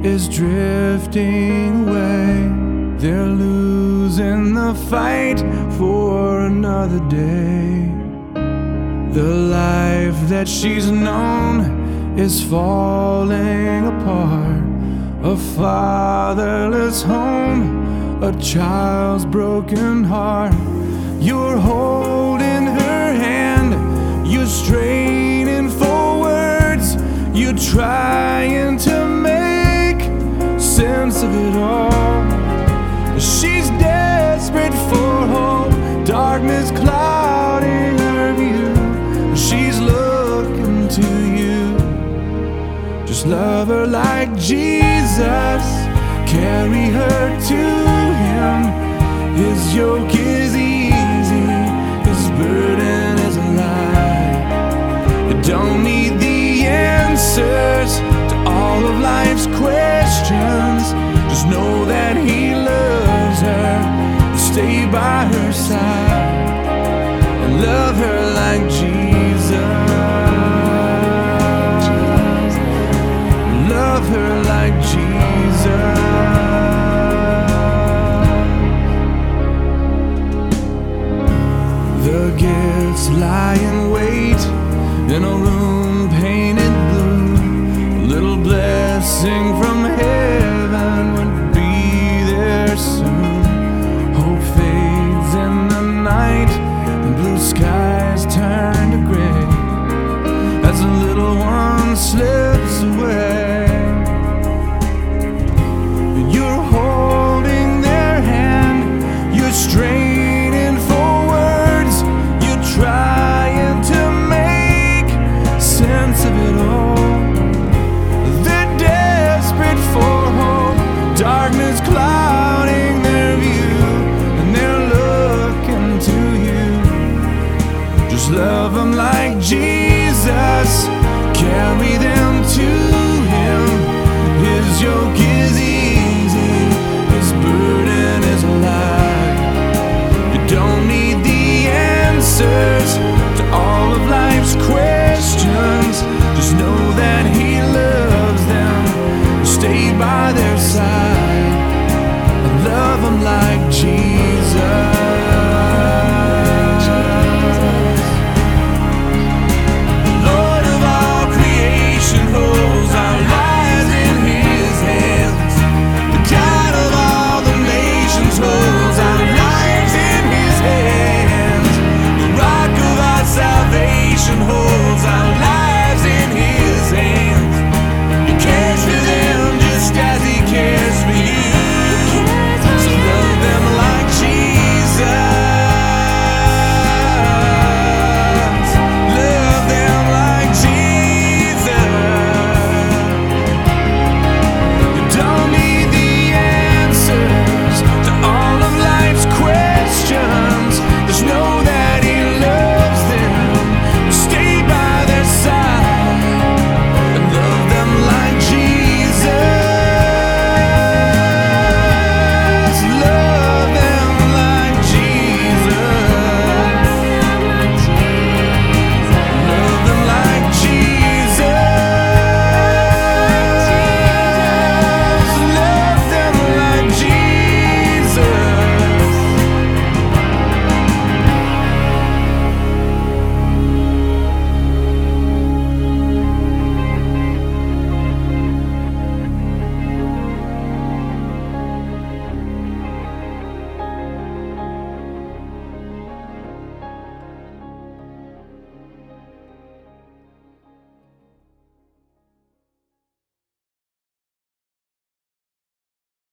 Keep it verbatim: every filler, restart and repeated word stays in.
is drifting away. They're losing the fight for another day. The life that she's known is falling apart. A fatherless home, a child's broken heart. You're holding her hand, you're straining for words, you're trying to make sense of it all. She's desperate for hope, darkness clouding her view. She's looking to you. Just love her like Jesus, carry her to Him. His yoke is easy, His burden is light. You don't need the answers to all of life's questions. Just know that He loves her. Stay by her side and love her like Jesus. Love her like Jesus. The gifts lie in wait in a room painted blue. A little blessing from heaven would be there soon. Hope fades in the night and blue skies turn to gray as the little one slips away. You're holding their hand, you're straining for words, you're trying to make sense of it all. They're desperate for hope, darkness